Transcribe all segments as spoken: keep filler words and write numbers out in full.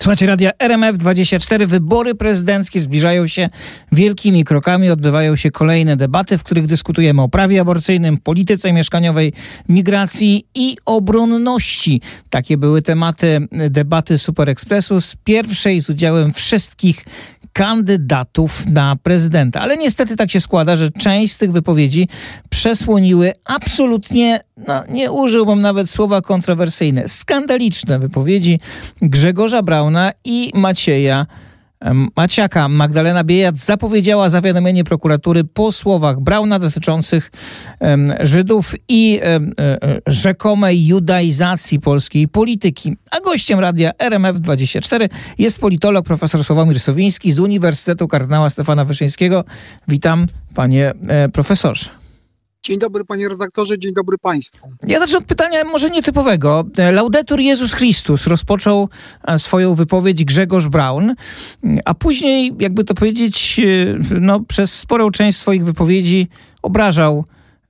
Słuchajcie, radia R M F dwadzieścia cztery. Wybory prezydenckie zbliżają się wielkimi krokami. Odbywają się kolejne debaty, w których dyskutujemy o prawie aborcyjnym, polityce mieszkaniowej, migracji i obronności. Takie były tematy debaty Super Expressu z pierwszej z udziałem wszystkich kandydatów na prezydenta. Ale niestety tak się składa, że część z tych wypowiedzi przesłoniły absolutnie, no nie użyłbym nawet słowa kontrowersyjne, skandaliczne wypowiedzi Grzegorza Brauna i Macieja Maciaka. Magdalena Biejat zapowiedziała zawiadomienie prokuratury po słowach Brauna dotyczących um, Żydów i um, rzekomej judaizacji polskiej polityki. A gościem radia R M F dwadzieścia cztery jest politolog profesor Sławomir Sowiński z Uniwersytetu Kardynała Stefana Wyszyńskiego. Witam, panie e, profesorze. Dzień dobry, panie redaktorze, dzień dobry państwu. Ja zacznę od pytania może nietypowego. Laudetur Jezus Chrystus rozpoczął swoją wypowiedź Grzegorz Braun, a później, jakby to powiedzieć, no, przez sporą część swoich wypowiedzi obrażał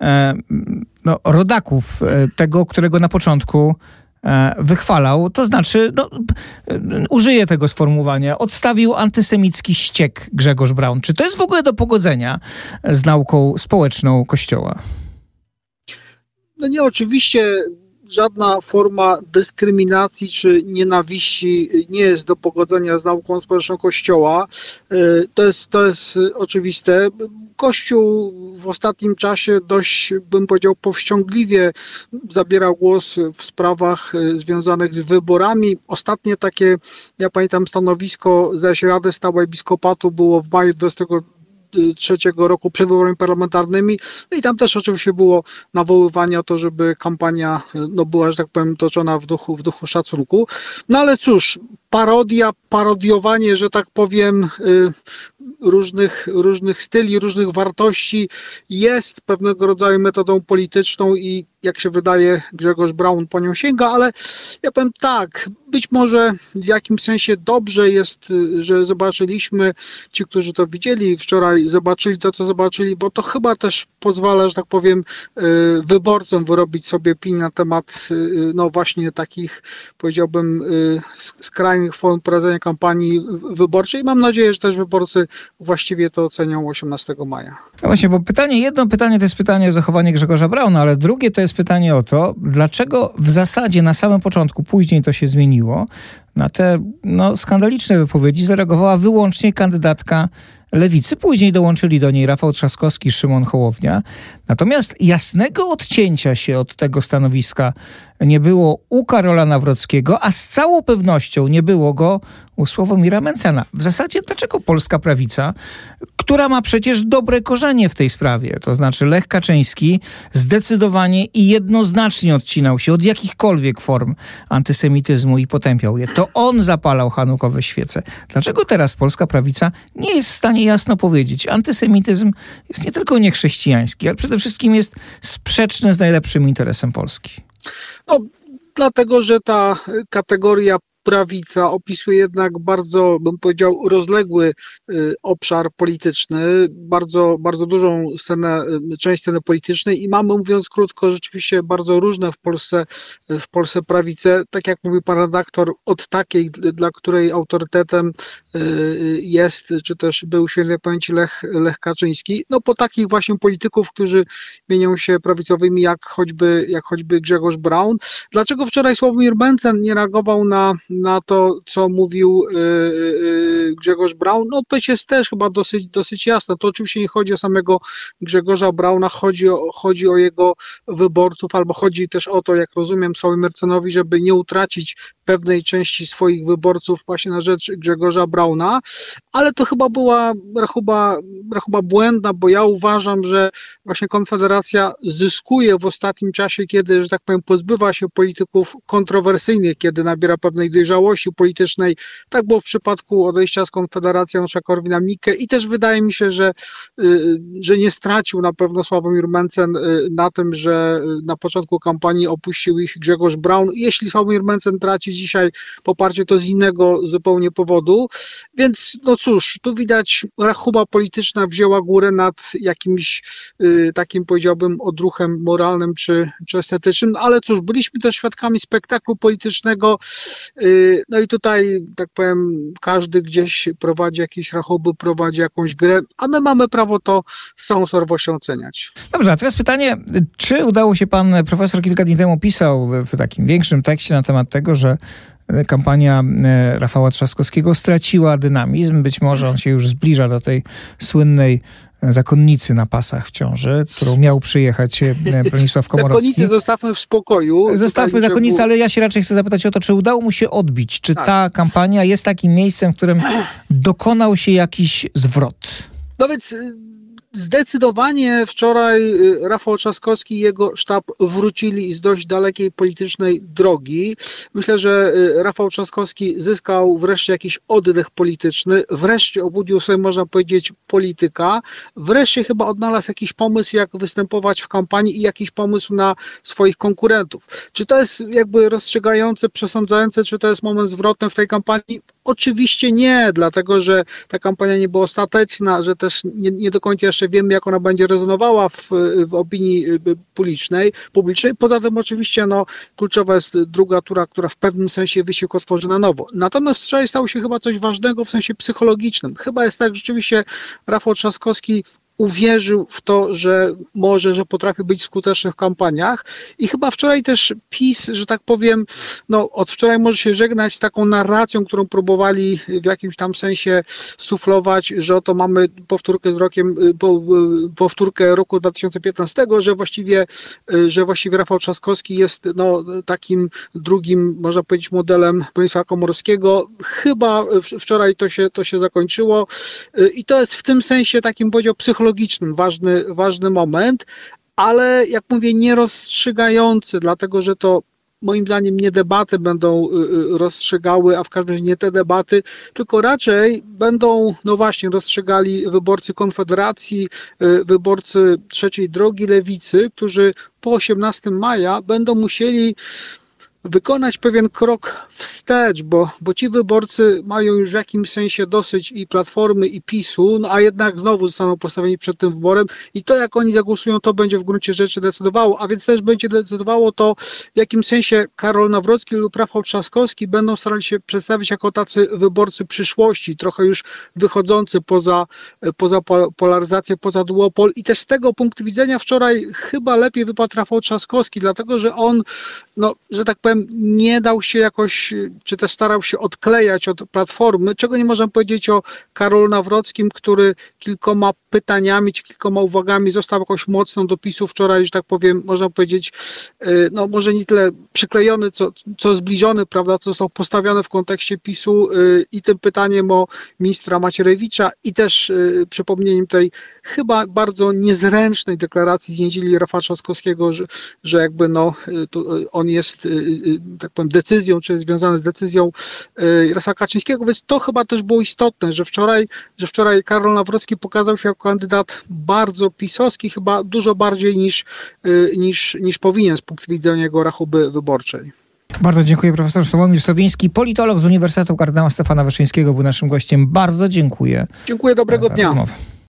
no, rodaków tego, którego na początku wychwalał. To znaczy, no, użyję tego sformułowania, odstawił antysemicki ściek Grzegorz Braun. Czy to jest w ogóle do pogodzenia z nauką społeczną Kościoła? No nie, oczywiście żadna forma dyskryminacji czy nienawiści nie jest do pogodzenia z nauką społeczną Kościoła. To jest, to jest oczywiste. Kościół w ostatnim czasie dość, bym powiedział, powściągliwie zabierał głos w sprawach związanych z wyborami. Ostatnie takie, ja pamiętam, stanowisko, zdaje się, Rady Stałej Episkopatu było w maju dwudziestego trzeciego roku przed wyborami parlamentarnymi. No i tam też oczywiście było nawoływanie o to, żeby kampania no, była, że tak powiem, toczona w duchu, w duchu szacunku. No ale cóż, parodia, parodiowanie, że tak powiem, różnych, różnych styli, różnych wartości jest pewnego rodzaju metodą polityczną i jak się wydaje, Grzegorz Braun po nią sięga, ale ja powiem tak, być może w jakimś sensie dobrze jest, że zobaczyliśmy, ci, którzy to widzieli wczoraj, zobaczyli to, co zobaczyli, bo to chyba też pozwala, że tak powiem, wyborcom wyrobić sobie opinię na temat, no właśnie takich, powiedziałbym, skrajnych form prowadzenia kampanii wyborczej. Mam nadzieję, że też wyborcy właściwie to ocenią osiemnastego maja. No właśnie, bo pytanie, jedno pytanie to jest pytanie o zachowanie Grzegorza Brauna, ale drugie to jest pytanie o to, dlaczego w zasadzie na samym początku, później to się zmieniło, na te no, skandaliczne wypowiedzi zareagowała wyłącznie kandydatka Lewicy. Później dołączyli do niej Rafał Trzaskowski, Szymon Hołownia. Natomiast jasnego odcięcia się od tego stanowiska nie było u Karola Nawrockiego, a z całą pewnością nie było go u Sławomira Mentzena. W zasadzie dlaczego polska prawica, która ma przecież dobre korzenie w tej sprawie, to znaczy Lech Kaczyński zdecydowanie i jednoznacznie odcinał się od jakichkolwiek form antysemityzmu i potępiał je. To on zapalał chanukowe świece. Dlaczego teraz polska prawica nie jest w stanie jasno powiedzieć, antysemityzm jest nie tylko niechrześcijański, ale przede wszystkim jest sprzeczny z najlepszym interesem Polski? No, dlatego, że ta kategoria prawica opisuje jednak bardzo, bym powiedział, rozległy y, obszar polityczny, bardzo, bardzo dużą scenę, y, część sceny politycznej i mamy, mówiąc krótko, rzeczywiście bardzo różne w Polsce, y, w Polsce prawice. Tak jak mówi pan redaktor, od takiej, dla której autorytetem y, jest, czy też był świętej pamięci Lech, Lech Kaczyński, no po takich właśnie polityków, którzy mienią się prawicowymi, jak choćby, jak choćby Grzegorz Braun. Dlaczego wczoraj Sławomir Mentzen nie reagował na na to, co mówił yy, yy, Grzegorz Braun? No odpowiedź jest też chyba dosyć, dosyć jasna. To oczywiście nie chodzi o samego Grzegorza Brauna, chodzi o, chodzi o jego wyborców, albo chodzi też o to, jak rozumiem, Sławomir Mentzenowi, żeby nie utracić pewnej części swoich wyborców właśnie na rzecz Grzegorza Brauna, ale to chyba była rachuba, rachuba błędna, bo ja uważam, że właśnie Konfederacja zyskuje w ostatnim czasie, kiedy, że tak powiem, pozbywa się polityków kontrowersyjnych, kiedy nabiera pewnej dojrzałości politycznej. Tak było w przypadku odejścia z Konfederacji Janusza Korwina-Mikke i też wydaje mi się, że, że nie stracił na pewno Sławomir Mentzen na tym, że na początku kampanii opuścił ich Grzegorz Braun. Jeśli Sławomir Mentzen traci dzisiaj poparcie, to z innego zupełnie powodu. Więc no cóż, tu widać, rachuba polityczna wzięła górę nad jakimś y, takim, powiedziałbym, odruchem moralnym czy, czy estetycznym, ale cóż, byliśmy też świadkami spektaklu politycznego, y, No i tutaj, tak powiem, każdy gdzieś prowadzi jakieś rachuby, prowadzi jakąś grę, a my mamy prawo to z całą surowością oceniać. Dobrze, a teraz pytanie, czy udało się, pan profesor kilka dni temu pisał w takim większym tekście na temat tego, że kampania Rafała Trzaskowskiego straciła dynamizm. Być może on się już zbliża do tej słynnej zakonnicy na pasach w ciąży, którą miał przyjechać Bronisław Komorowski. Zakonnicy zostawmy w spokoju. Zostawmy zakonnicę, ale ja się raczej chcę zapytać o to, czy udało mu się odbić? Czy tak. ta kampania jest takim miejscem, w którym dokonał się jakiś zwrot? No więc zdecydowanie wczoraj Rafał Trzaskowski i jego sztab wrócili z dość dalekiej politycznej drogi. Myślę, że Rafał Trzaskowski zyskał wreszcie jakiś oddech polityczny, wreszcie obudził sobie, można powiedzieć, polityka, wreszcie chyba odnalazł jakiś pomysł, jak występować w kampanii i jakiś pomysł na swoich konkurentów. Czy to jest jakby rozstrzygające, przesądzające, czy to jest moment zwrotny w tej kampanii? Oczywiście nie, dlatego że ta kampania nie była ostateczna, że też nie, nie do końca jeszcze wiemy, jak ona będzie rezonowała w, w opinii publicznej, publicznej. Poza tym oczywiście no, kluczowa jest druga tura, która w pewnym sensie wysiłek otworzy na nowo. Natomiast wczoraj stało się chyba coś ważnego w sensie psychologicznym. Chyba jest tak, że rzeczywiście Rafał Trzaskowski uwierzył w to, że może, że potrafi być skuteczny w kampaniach i chyba wczoraj też PiS, że tak powiem, no od wczoraj może się żegnać z taką narracją, którą próbowali w jakimś tam sensie suflować, że oto mamy powtórkę z rokiem, powtórkę roku dwa tysiące piętnastego, że właściwie, że właściwie Rafał Trzaskowski jest no takim drugim, można powiedzieć, modelem Bronisława Komorowskiego. Chyba wczoraj to się, to się zakończyło i to jest w tym sensie takim, powiedział, psychologicznym ważny, ważny moment, ale jak mówię, nie rozstrzygający, dlatego że to moim zdaniem nie debaty będą rozstrzygały, a w każdym razie nie te debaty, tylko raczej będą, no właśnie, rozstrzygali wyborcy Konfederacji, wyborcy Trzeciej Drogi, Lewicy, którzy po osiemnastego maja będą musieli wykonać pewien krok wstecz, bo, bo ci wyborcy mają już w jakimś sensie dosyć i Platformy, i PiSu, no a jednak znowu zostaną postawieni przed tym wyborem i to, jak oni zagłosują, to będzie w gruncie rzeczy decydowało, a więc też będzie decydowało to, w jakim sensie Karol Nawrocki lub Rafał Trzaskowski będą starali się przedstawić jako tacy wyborcy przyszłości, trochę już wychodzący poza, poza polaryzację, poza duopol i też z tego punktu widzenia wczoraj chyba lepiej wypadł Rafał Trzaskowski, dlatego, że on, no, że tak powiem, nie dał się jakoś, czy też starał się odklejać od Platformy, czego nie można powiedzieć o Karolu Nawrockim, który kilkoma pytaniami, czy kilkoma uwagami został jakoś mocno do PiSu wczoraj, że tak powiem, można powiedzieć, no może nie tyle przyklejony, co, co zbliżony, prawda, co został postawiony w kontekście PiSu i tym pytaniem o ministra Macierewicza i też przypomnieniem tej chyba bardzo niezręcznej deklaracji z niedzieli Rafała Trzaskowskiego, że, że jakby no, on jest tak powiem, decyzją, czy związane z decyzją Jarosława Kaczyńskiego, więc to chyba też było istotne, że wczoraj, że wczoraj Karol Nawrocki pokazał się jako kandydat bardzo pisowski, chyba dużo bardziej niż, niż, niż powinien z punktu widzenia jego rachuby wyborczej. Bardzo dziękuję. Profesor Sławomir Sowiński, politolog z Uniwersytetu Kardynała Stefana Wyszyńskiego, był naszym gościem. Bardzo dziękuję. Dziękuję, dobrego za dnia. rozmowę.